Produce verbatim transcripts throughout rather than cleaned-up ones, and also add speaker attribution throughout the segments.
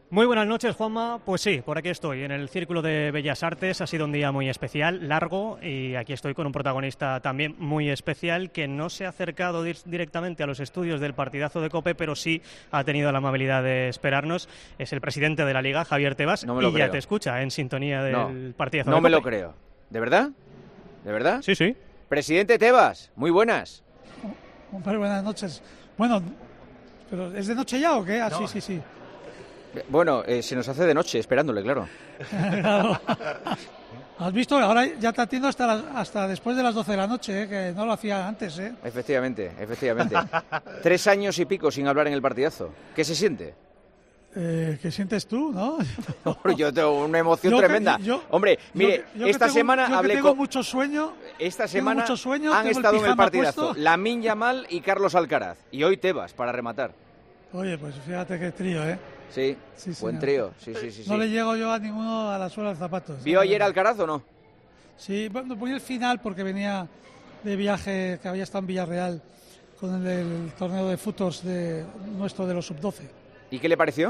Speaker 1: Muy buenas noches, Juanma. Pues sí, por aquí estoy, en el Círculo de Bellas Artes. Ha sido un día muy especial, largo, y aquí estoy con un protagonista también muy especial que no se ha acercado dir- directamente a los estudios del partidazo de COPE, pero sí ha tenido la amabilidad de esperarnos. Es el presidente de la Liga, Javier Tebas,
Speaker 2: No me lo
Speaker 1: y
Speaker 2: creo.
Speaker 1: ya te escucha en sintonía del
Speaker 2: No,
Speaker 1: partidazo
Speaker 2: no
Speaker 1: de
Speaker 2: me
Speaker 1: COPE.
Speaker 2: lo creo. ¿De verdad? ¿De verdad?
Speaker 1: Sí, sí.
Speaker 2: Presidente Tebas, muy buenas.
Speaker 3: Hombre, buenas noches. Bueno, ¿pero es de noche ya o qué? Ah,
Speaker 1: No.
Speaker 3: sí, sí, sí.
Speaker 2: Bueno, eh, se nos hace de noche esperándole, claro.
Speaker 3: Claro. ¿Has visto? Ahora ya te atiendo hasta, las- hasta después de las doce de la noche, ¿eh? Que no lo hacía antes, ¿eh?
Speaker 2: Efectivamente, efectivamente. Tres años y pico sin hablar en el partidazo. ¿Qué se siente?
Speaker 3: Eh, ¿Qué sientes tú, no?
Speaker 2: Hombre, yo tengo una emoción
Speaker 3: Yo que-
Speaker 2: tremenda.
Speaker 3: yo-
Speaker 2: Hombre, mire,
Speaker 3: Yo- yo que
Speaker 2: esta
Speaker 3: tengo-
Speaker 2: semana
Speaker 3: yo que
Speaker 2: hablé
Speaker 3: tengo
Speaker 2: con...
Speaker 3: mucho sueño.
Speaker 2: Esta
Speaker 3: tengo
Speaker 2: semana
Speaker 3: mucho sueño,
Speaker 2: han
Speaker 3: tengo el
Speaker 2: estado en el
Speaker 3: pijama
Speaker 2: partidazo
Speaker 3: puesto.
Speaker 2: Lamine Yamal y Carlos Alcaraz. Y hoy Tebas, para rematar.
Speaker 3: Oye, pues fíjate qué trío, ¿eh?
Speaker 2: Sí,
Speaker 3: Sí,
Speaker 2: buen
Speaker 3: señor.
Speaker 2: trío. Sí, sí, sí.
Speaker 3: No
Speaker 2: sí.
Speaker 3: le llego yo a ninguno a la suela del zapato.
Speaker 2: ¿Vio ayer Alcaraz o no?
Speaker 3: Sí, bueno, ponía el final porque venía de viaje, que había estado en Villarreal con el, del torneo de futors de nuestro de los sub doce.
Speaker 2: ¿Y qué le pareció?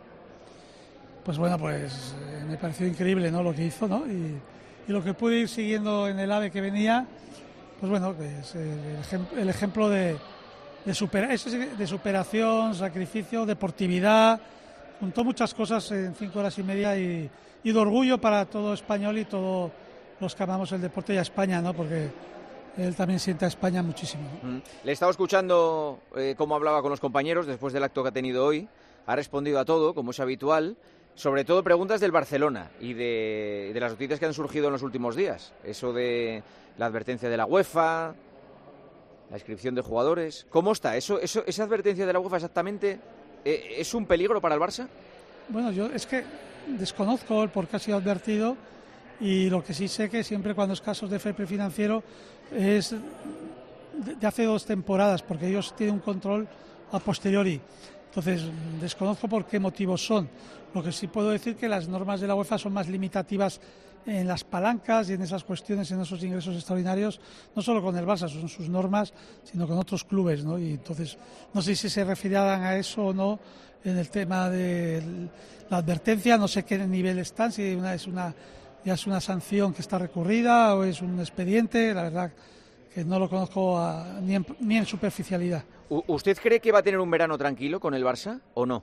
Speaker 3: Pues bueno, pues eh, me pareció increíble, ¿no? Lo que hizo, ¿no? Y, y lo que pude ir siguiendo en el AVE que venía, pues bueno, pues eh, el, ejem- el ejemplo de, de, supera- eso sí, de superación, sacrificio, deportividad, juntó muchas cosas en cinco horas y media y, y de orgullo para todo español y todos los que amamos el deporte y a España, ¿no? Porque él también siente a España muchísimo, ¿no?
Speaker 2: Mm. Le he estado escuchando eh, cómo hablaba con los compañeros después del acto que ha tenido hoy. Ha respondido a todo, como es habitual. Sobre todo preguntas del Barcelona y de, de las noticias que han surgido en los últimos días. Eso de la advertencia de la UEFA, la inscripción de jugadores. ¿Cómo está? ¿Eso, eso, ¿Esa advertencia de la UEFA exactamente eh, es un peligro para el Barça?
Speaker 3: Bueno, yo es que desconozco el por qué ha sido advertido y lo que sí sé que siempre cuando es casos de fair play financiero es de, de hace dos temporadas, porque ellos tienen un control a posteriori. Entonces, desconozco por qué motivos son. Lo que sí puedo decir que las normas de la UEFA son más limitativas en las palancas y en esas cuestiones, en esos ingresos extraordinarios, no solo con el Barça, son sus normas, sino con otros clubes, ¿no? Y entonces, no sé si se referirán a eso o no en el tema de la advertencia, no sé qué nivel están, si una es una ya es una sanción que está recurrida o es un expediente, la verdad que no lo conozco a, ni, en, ni en superficialidad.
Speaker 2: U- ¿Usted cree que va a tener un verano tranquilo con el Barça o no?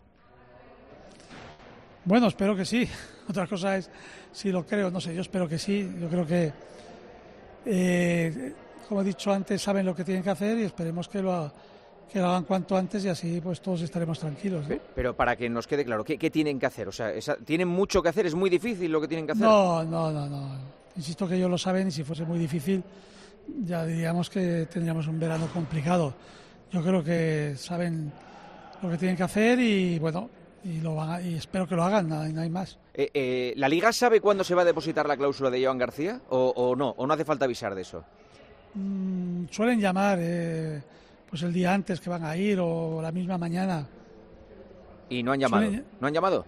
Speaker 3: Bueno, espero que sí. Otra cosa es si lo creo, no sé, yo espero que sí. Yo creo que, eh, como he dicho antes, saben lo que tienen que hacer y esperemos que lo, que lo hagan cuanto antes y así pues todos estaremos tranquilos, ¿no?
Speaker 2: Pero para que nos quede claro, ¿qué, qué tienen que hacer? O sea, esa- ¿tienen mucho que hacer? ¿Es muy difícil lo que tienen que hacer?
Speaker 3: No, no, no, no. Insisto que ellos lo saben y si fuese muy difícil ya diríamos que tendríamos un verano complicado. Yo creo que saben lo que tienen que hacer y bueno, y lo van a- y espero que lo hagan, nada, no hay más.
Speaker 2: Eh, eh, ¿La Liga sabe cuándo se va a depositar la cláusula de Joan García o, o no? ¿O no hace falta avisar de eso?
Speaker 3: Mm, suelen llamar eh, pues el día antes que van a ir o la misma mañana.
Speaker 2: ¿Y no han llamado?
Speaker 3: Suelen-
Speaker 2: ¿No han llamado?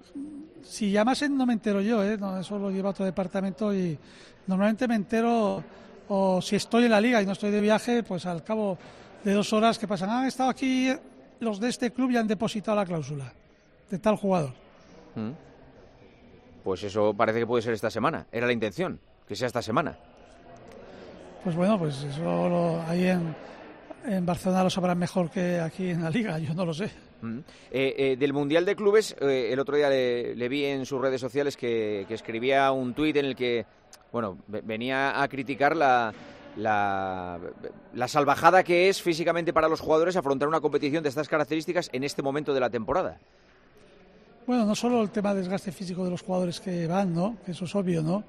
Speaker 3: Si llamasen no me entero yo, ¿eh? No, eso lo lleva otro departamento y normalmente me entero o si estoy en la liga y no estoy de viaje, pues al cabo de dos horas que pasan, han estado aquí los de este club y han depositado la cláusula de tal jugador.
Speaker 2: Mm. Pues eso parece que puede ser esta semana. Era la intención, que sea esta semana.
Speaker 3: Pues bueno, pues eso lo- ahí en, en Barcelona lo sabrán mejor que aquí en la liga, yo no lo sé.
Speaker 2: Mm. Eh, eh, del Mundial de Clubes, eh, el otro día le, le vi en sus redes sociales que, que escribía un tuit en el que, bueno, ve- venía a criticar la, la, la salvajada que es físicamente para los jugadores afrontar una competición de estas características en este momento de la temporada.
Speaker 3: Bueno, no solo el tema de desgaste físico de los jugadores que van, ¿no? Que eso es obvio, ¿no?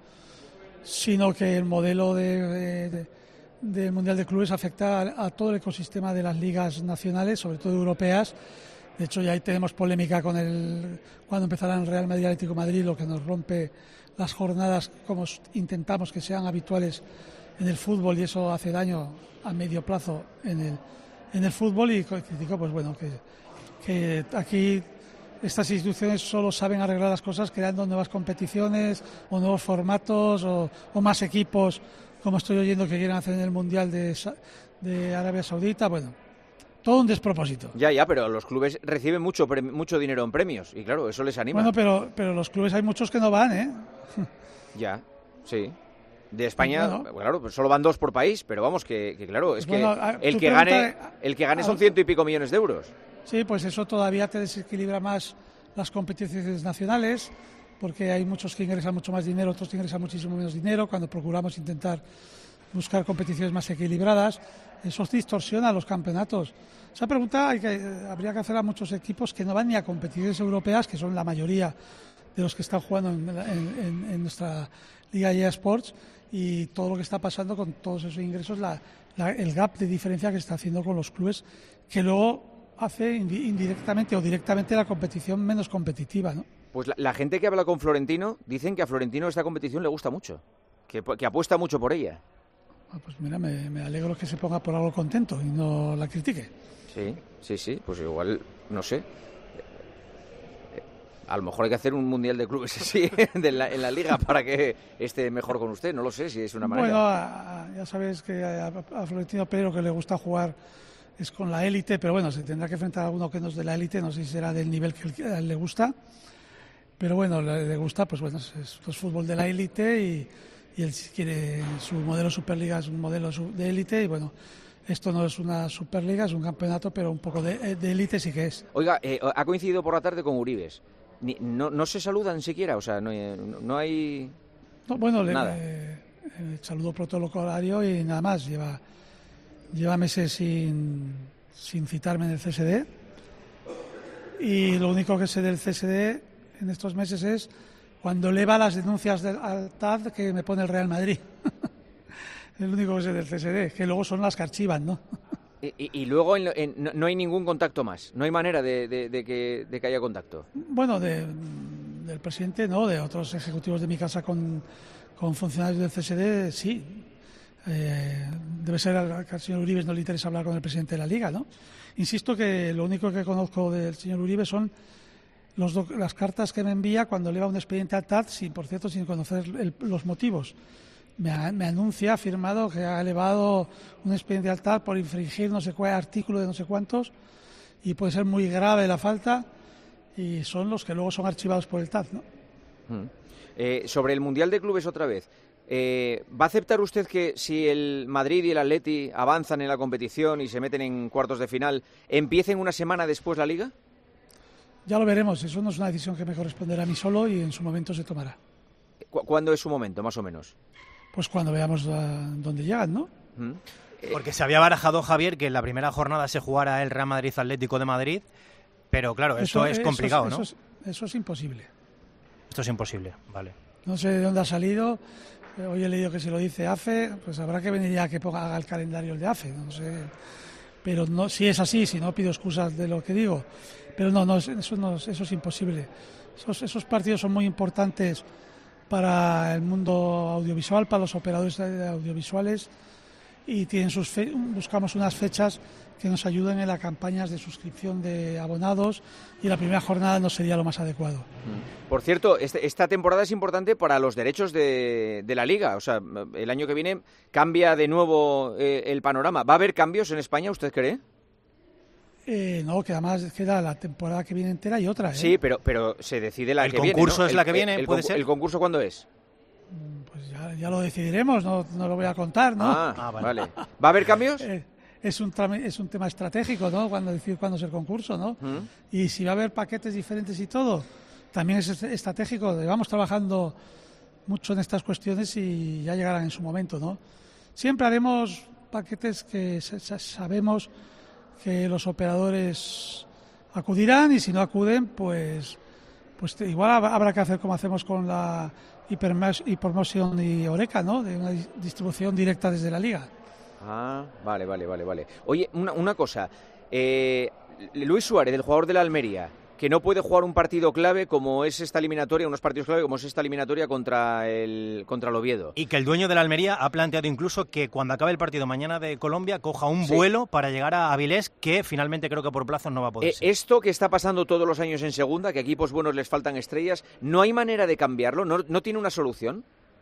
Speaker 3: Sino que el modelo de, de, de, del Mundial de Clubes afecta a, a todo el ecosistema de las ligas nacionales, sobre todo europeas. De hecho, ya ahí tenemos polémica con el cuando empezará el Real Madrid Atlético de Madrid, lo que nos rompe las jornadas como intentamos que sean habituales en el fútbol y eso hace daño a medio plazo en el, en el fútbol y critico, pues bueno, que, que aquí estas instituciones solo saben arreglar las cosas creando nuevas competiciones o nuevos formatos o, o más equipos, como estoy oyendo que quieren hacer en el Mundial de, de Arabia Saudita. Bueno, todo un despropósito.
Speaker 2: Ya, ya, pero los clubes reciben mucho mucho dinero en premios y claro, eso les anima.
Speaker 3: Bueno, pero, pero los clubes hay muchos que no van, ¿eh?
Speaker 2: Ya, sí. De España,
Speaker 3: bueno,
Speaker 2: claro, pues solo van dos por país, pero vamos, que, que claro, es
Speaker 3: bueno,
Speaker 2: que el que gane el que gane son ciento y pico millones de euros.
Speaker 3: Sí, pues eso todavía te desequilibra más las competiciones nacionales, porque hay muchos que ingresan mucho más dinero, otros que ingresan muchísimo menos dinero, cuando procuramos intentar buscar competiciones más equilibradas, eso distorsiona los campeonatos. Esa pregunta hay que, habría que hacer a muchos equipos que no van ni a competiciones europeas, que son la mayoría de los que están jugando en, en, en nuestra Liga E A Sports, y todo lo que está pasando con todos esos ingresos, la, la, el gap de diferencia que está haciendo con los clubes, que luego hace indirectamente o directamente la competición menos competitiva, ¿no?
Speaker 2: Pues la, la gente que habla con Florentino dicen que a Florentino esta competición le gusta mucho, que, que apuesta mucho por ella.
Speaker 3: Ah, pues mira, me, me alegro que se ponga por algo contento y no la critique.
Speaker 2: Sí, sí, sí, pues igual, no sé. A lo mejor hay que hacer un mundial de clubes así de la, en la liga para que esté mejor con usted. No lo sé si es una manera.
Speaker 3: Bueno, a, a, ya sabes que a, a Florentino Pérez que le gusta jugar es con la élite, pero bueno, se tendrá que enfrentar a alguno que no es de la élite. No sé si será del nivel que a él le gusta. Pero bueno, le, le gusta, pues bueno, es, es fútbol de la élite y, y él si quiere su modelo Superliga es un modelo de élite y bueno. Esto no es una Superliga, es un campeonato, pero un poco de élite sí que es.
Speaker 2: Oiga, eh, ha coincidido por la tarde con Uribes. Ni, no, no se saludan siquiera, o sea, no, no hay
Speaker 3: no, bueno,
Speaker 2: nada.
Speaker 3: Le, eh, saludo protocolario y nada más. Lleva, lleva meses sin, sin citarme en el C S D. Y lo único que sé del C S D en estos meses es cuando eleva las denuncias del, al T A D que me pone el Real Madrid. Es el único que sé del C S D, que luego son las que archivan, ¿no?
Speaker 2: Y, y, y luego en, en, no, no hay ningún contacto más, no hay manera de, de, de, que, de que haya contacto.
Speaker 3: Bueno, de, del presidente no, de otros ejecutivos de mi casa con, con funcionarios del C S D, sí. Eh, debe ser al, que al señor Uribes no le interesa hablar con el presidente de la Liga, ¿no? Insisto que lo único que conozco del señor Uribe son los do, las cartas que me envía cuando eleva un expediente al T A D, sin, por cierto, sin conocer el, los motivos. Me, ha, me anuncia, ha firmado que ha elevado un expediente al T A D por infringir no sé cuál artículo de no sé cuántos y puede ser muy grave la falta y son los que luego son archivados por el T A D, ¿no?
Speaker 2: Hmm. Eh, sobre el Mundial de Clubes otra vez, eh, ¿va a aceptar usted que si el Madrid y el Atleti avanzan en la competición y se meten en cuartos de final, empiecen una semana después la Liga?
Speaker 3: Ya lo veremos, eso no es una decisión que me corresponderá a mí solo y en su momento se tomará.
Speaker 2: ¿Cu- ¿Cuándo es su momento, más o menos?
Speaker 3: Pues cuando veamos a dónde llegan, ¿no?
Speaker 2: ¿Mm? Eh,
Speaker 4: Porque se había barajado, Javier, que en la primera jornada se jugara el Real Madrid Atlético de Madrid, pero claro, eso, eso es complicado,
Speaker 3: eso,
Speaker 4: ¿no?
Speaker 3: Eso es, eso es imposible.
Speaker 4: Esto es imposible, vale.
Speaker 3: No sé de dónde ha salido, hoy he leído que si lo dice A F E, pues habrá que venir ya que ponga haga el calendario el de A F E, no sé. Pero no, si es así, si no pido excusas de lo que digo, pero no, no eso, no, eso es imposible. Esos, esos partidos son muy importantes para el mundo audiovisual, para los operadores audiovisuales y tienen sus fe- buscamos unas fechas que nos ayuden en las campañas de suscripción de abonados y la primera jornada no sería lo más adecuado.
Speaker 2: Por cierto, este, esta temporada es importante para los derechos de, de la Liga, o sea, el año que viene cambia de nuevo eh, el panorama. ¿Va a haber cambios en España, usted cree?
Speaker 3: Eh, no, que además queda la temporada que viene entera y otra, ¿eh?
Speaker 2: Sí, pero, pero se decide la
Speaker 4: ¿El
Speaker 2: que viene,
Speaker 4: concurso
Speaker 2: ¿no?
Speaker 4: es
Speaker 2: El-
Speaker 4: la que viene,
Speaker 2: el, el
Speaker 4: puede
Speaker 2: concurso-
Speaker 4: ser?
Speaker 2: ¿El concurso cuándo es?
Speaker 3: Pues ya, ya lo decidiremos, no, no lo voy a contar, ¿no?
Speaker 2: Ah,
Speaker 4: Ah, vale.
Speaker 2: vale. ¿Va a haber cambios?
Speaker 3: Eh, es un trame- es un tema estratégico, ¿no? Cuando decir cuándo es el concurso, ¿no?
Speaker 2: ¿Mm?
Speaker 3: Y si va a haber paquetes diferentes y todo, también es est- estratégico. Llevamos trabajando mucho en estas cuestiones y ya llegarán en su momento, ¿no? Siempre haremos paquetes que sa- sa- sabemos que los operadores acudirán y si no acuden, pues pues te- igual hab- habrá que hacer como hacemos con la Hipermas- Hipermotion y Oreca, ¿no? De una dis- distribución directa desde la liga.
Speaker 2: Ah, vale, vale, vale, vale. Oye, una, una cosa. Eh, Luis Suárez, el jugador de la Almería, que no puede jugar un partido clave como es esta eliminatoria, unos partidos clave como es esta eliminatoria contra el contra el Oviedo.
Speaker 4: Y que el dueño de la Almería ha planteado incluso que cuando acabe el partido mañana de Colombia coja un
Speaker 2: Sí.
Speaker 4: vuelo para llegar a Avilés, que finalmente creo que por plazos no va a poder
Speaker 2: Eh,
Speaker 4: ser.
Speaker 2: esto que está pasando todos los años en segunda, que a equipos buenos les faltan estrellas, ¿no hay manera de cambiarlo? ¿No, no tiene una solución?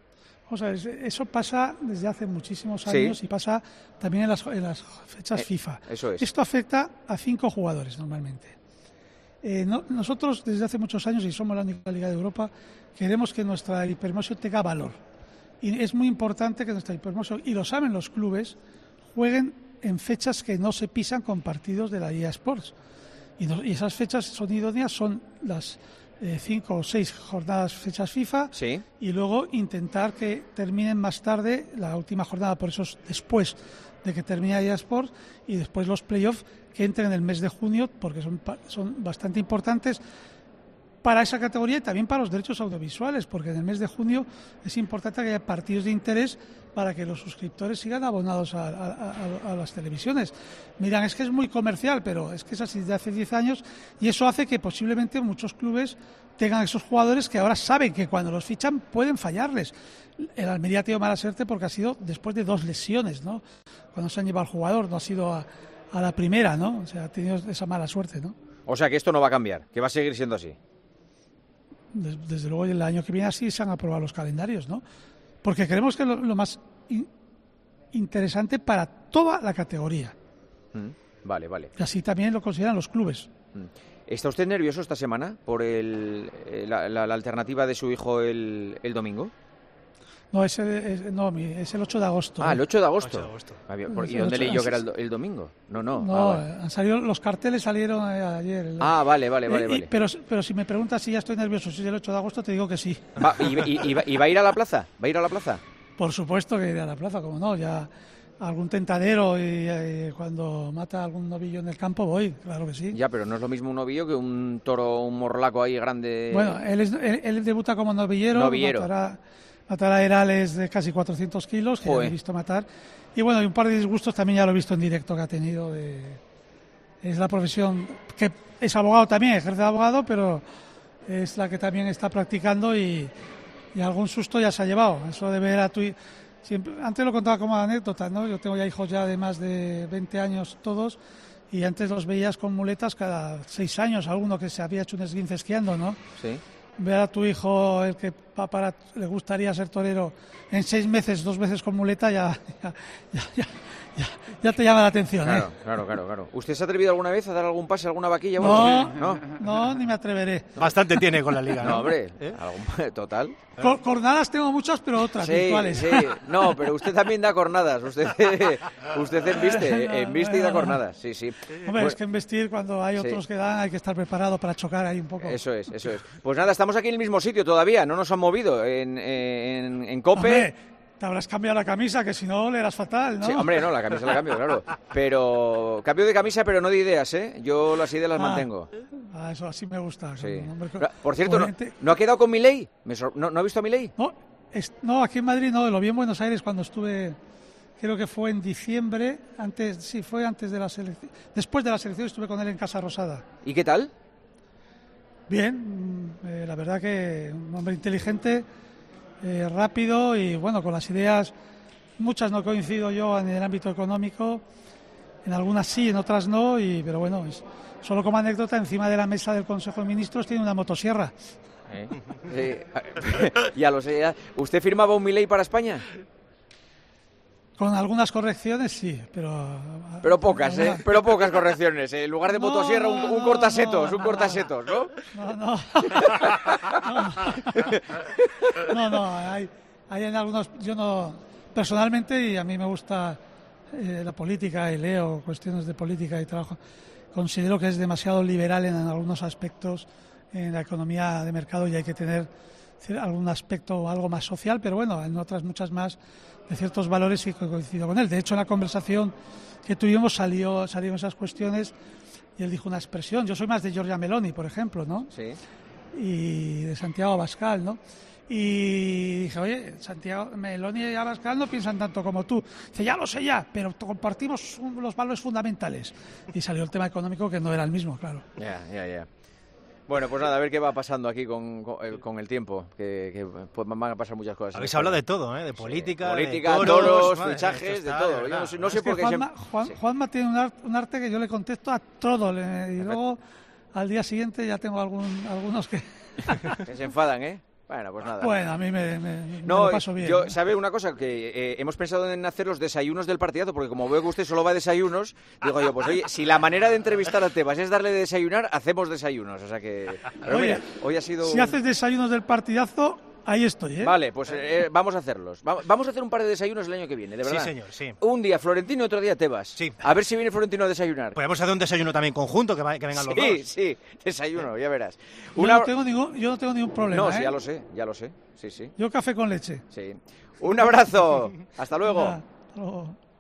Speaker 3: Vamos a ver, eso pasa desde hace muchísimos años
Speaker 2: sí.
Speaker 3: y pasa también en las, en las fechas
Speaker 2: eh,
Speaker 3: FIFA.
Speaker 2: Eso es.
Speaker 3: Esto afecta a cinco jugadores normalmente. Eh, no, nosotros desde hace muchos años, y somos la única liga de Europa, queremos que nuestra hipermotion tenga valor. Y es muy importante que nuestra hipermotion, y lo saben los clubes, jueguen en fechas que no se pisan con partidos de la E A Sports. Y, no, y esas fechas son idóneas, son las eh, cinco o seis jornadas fechas FIFA,
Speaker 2: sí.
Speaker 3: y luego intentar que terminen más tarde la última jornada, por eso es después de que termine E A Sports, y después los playoffs que entren en el mes de junio, porque son, son bastante importantes para esa categoría y también para los derechos audiovisuales, porque en el mes de junio es importante que haya partidos de interés para que los suscriptores sigan abonados a, a, a, a las televisiones. Miran, es que es muy comercial, pero es que es así desde hace diez años, y eso hace que posiblemente muchos clubes tengan esos jugadores que ahora saben que cuando los fichan pueden fallarles. El Almería ha tenido mala suerte porque ha sido después de dos lesiones, ¿no? Cuando se han llevado al jugador, no ha sido a, a la primera, ¿no? O sea, ha tenido esa mala suerte, ¿no?
Speaker 2: O sea que esto no va a cambiar, que va a seguir siendo así.
Speaker 3: Desde luego el año que viene así se han aprobado los calendarios, ¿no? Porque creemos que es lo, lo más in, interesante para toda la categoría.
Speaker 2: Mm, vale, vale.
Speaker 3: Y así también lo consideran los clubes.
Speaker 2: Mm. ¿Está usted nervioso esta semana por el, la, la, la alternativa de su hijo el, el domingo?
Speaker 3: No, es el, es, no, es el ocho de agosto.
Speaker 2: Ah, el ocho de agosto.
Speaker 4: ocho de agosto.
Speaker 2: Ah, ¿y dónde leí yo que era el, el domingo? No, no.
Speaker 3: No,
Speaker 2: ah, vale.
Speaker 3: han salido, los carteles salieron ayer. El,
Speaker 2: ah, vale, vale, vale.
Speaker 3: Eh,
Speaker 2: vale.
Speaker 3: Pero, pero si me preguntas si ya estoy nervioso, si es el ocho de agosto, te digo que sí.
Speaker 2: Va, y, y, y, va, ¿Y va a ir a la plaza? ¿Va a ir a la plaza?
Speaker 3: Por supuesto que iré a la plaza, como no, ya algún tentadero y, y cuando mata algún novillo en el campo voy, claro que sí.
Speaker 2: Ya, pero no es lo mismo un novillo que un toro, un morlaco ahí grande.
Speaker 3: Bueno, él, es, él, él debuta como novillero,
Speaker 2: novillero.
Speaker 3: matará, matará herales de casi cuatrocientos kilos, que ya lo he visto matar. Y bueno, y un par de disgustos también ya lo he visto en directo que ha tenido. De, es la profesión que es abogado también, ejerce de abogado, pero es la que también está practicando y, y algún susto ya se ha llevado. Eso de ver a tu... Siempre, antes lo contaba como anécdota, ¿no? Yo tengo ya hijos ya de más de veinte años todos, y antes los veías con muletas cada seis años, alguno que se había hecho un esguince esquiando, ¿no?
Speaker 2: Sí.
Speaker 3: Ver a tu hijo, el que va para, le gustaría ser torero, en seis meses, dos veces con muleta, ya, ya, ya, ya, ya, ya te llama la atención,
Speaker 2: claro,
Speaker 3: ¿eh?
Speaker 2: Claro, claro, claro. ¿Usted se ha atrevido alguna vez a dar algún pase, alguna vaquilla?
Speaker 3: No,
Speaker 2: no,
Speaker 3: no, ni me atreveré.
Speaker 4: Bastante tiene con la liga, ¿no?
Speaker 2: No, hombre,
Speaker 4: ¿Eh?
Speaker 2: algún, total.
Speaker 3: Cor cornadas tengo muchas, pero otras
Speaker 2: sí,
Speaker 3: virtuales.
Speaker 2: Sí, no, pero usted también da cornadas. Usted, usted embiste, embiste y da cornadas. Sí, sí.
Speaker 3: Hombre,
Speaker 2: pues,
Speaker 3: es que embestir cuando hay otros sí. que dan, hay que estar preparado para chocar ahí un poco.
Speaker 2: Eso es, eso es. Pues nada, estamos aquí en el mismo sitio todavía, no nos han movido en, en, en COPE.
Speaker 3: Hombre, te habrás cambiado la camisa, que si no le eras fatal, ¿no?
Speaker 2: Sí, hombre, no, la camisa la cambio, claro. Pero cambio de camisa, pero no de ideas, ¿eh? Yo las ideas las
Speaker 3: ah,
Speaker 2: mantengo.
Speaker 3: Ah, eso así me gusta.
Speaker 2: Sí.
Speaker 3: Hombre,
Speaker 2: por cierto, ¿no, ¿no ha quedado con Milei? ¿No, ¿No ha visto a Milei?
Speaker 3: No, es, no, aquí en Madrid no, lo vi en Buenos Aires cuando estuve, creo que fue en diciembre, antes, sí, fue antes de la selección. Después de la selección estuve con él en Casa Rosada.
Speaker 2: ¿Y qué tal?
Speaker 3: Bien, eh, la verdad que un hombre inteligente, eh, rápido y bueno, con las ideas, muchas no coincido yo en el ámbito económico, en algunas sí, en otras no, y pero bueno, es, solo como anécdota, encima de la mesa del Consejo de Ministros tiene una motosierra.
Speaker 2: ¿Eh? Eh, ya lo sé, ya. ¿Usted firmaba un Milei para España?
Speaker 3: Con algunas correcciones sí, pero...
Speaker 2: Pero pocas, ¿eh? Pero pocas correcciones. ¿eh? En lugar de
Speaker 3: no,
Speaker 2: motosierra, un, un
Speaker 3: no,
Speaker 2: cortasetos,
Speaker 3: no,
Speaker 2: un cortasetos, ¿no?
Speaker 3: No, no. No, no, hay, hay en algunos... Yo no... Personalmente, y a mí me gusta eh, la política y leo cuestiones de política y trabajo, considero que es demasiado liberal en, en algunos aspectos en la economía de mercado y hay que tener algún aspecto algo más social, pero bueno, en otras muchas más de ciertos valores sí que coincido con él. De hecho, en la conversación que tuvimos salió, salieron esas cuestiones y él dijo una expresión. Yo soy más de Giorgia Meloni, por ejemplo, ¿no?
Speaker 2: Sí.
Speaker 3: Y de Santiago Abascal, ¿no? Y dije, oye, Santiago Meloni y Abascal no piensan tanto como tú. Dice, ya lo sé ya, pero compartimos los valores fundamentales. Y salió el tema económico que no era el mismo, claro.
Speaker 2: Ya, ya, ya. Bueno, pues nada, a ver qué va pasando aquí con, con, el, con el tiempo, que, que pues van a pasar muchas cosas.
Speaker 4: Habéis hablado de todo, ¿eh? De política,
Speaker 2: sí. política,
Speaker 4: de toros,
Speaker 2: toros,
Speaker 4: madre,
Speaker 2: fichajes,
Speaker 4: está,
Speaker 2: de todo.
Speaker 4: De
Speaker 2: yo no sé, no
Speaker 3: es
Speaker 2: sé por qué...
Speaker 3: Juanma,
Speaker 2: se...
Speaker 3: Juan,
Speaker 2: sí.
Speaker 3: Juanma tiene un, art, un arte que yo le contesto a todo, le, y luego al día siguiente ya tengo algún, algunos que...
Speaker 2: que se enfadan, ¿eh? Bueno, pues nada.
Speaker 3: Bueno, a mí me, me,
Speaker 2: no,
Speaker 3: me lo paso bien.
Speaker 2: Yo,
Speaker 3: ¿eh?
Speaker 2: ¿sabe una cosa? Que eh, hemos pensado en hacer los desayunos del partidazo, porque como veo que usted solo va a desayunos, digo yo, pues oye, si la manera de entrevistar a Tebas es darle de desayunar, hacemos desayunos. O sea que... Pero
Speaker 3: oye,
Speaker 2: mira, hoy ha sido...
Speaker 3: Si haces desayunos del partidazo, ahí estoy, ¿eh?
Speaker 2: Vale, pues eh, vamos a hacerlos. Va- vamos a hacer un par de desayunos el año que viene, de verdad.
Speaker 4: Sí, señor, sí.
Speaker 2: Un día Florentino y otro día Tebas.
Speaker 4: Sí.
Speaker 2: A ver si viene Florentino a desayunar.
Speaker 4: Podemos hacer un desayuno también conjunto, que, va- que vengan los dos.
Speaker 2: Sí, sí, desayuno, ya verás.
Speaker 3: Yo,
Speaker 2: Una...
Speaker 3: no tengo ningún, yo no tengo ningún problema,
Speaker 2: No, sí,
Speaker 3: ¿eh?
Speaker 2: ya lo sé, ya lo sé. Sí, sí.
Speaker 3: Yo café con leche.
Speaker 2: Sí. Un abrazo. Hasta luego.
Speaker 3: Nada, hasta luego.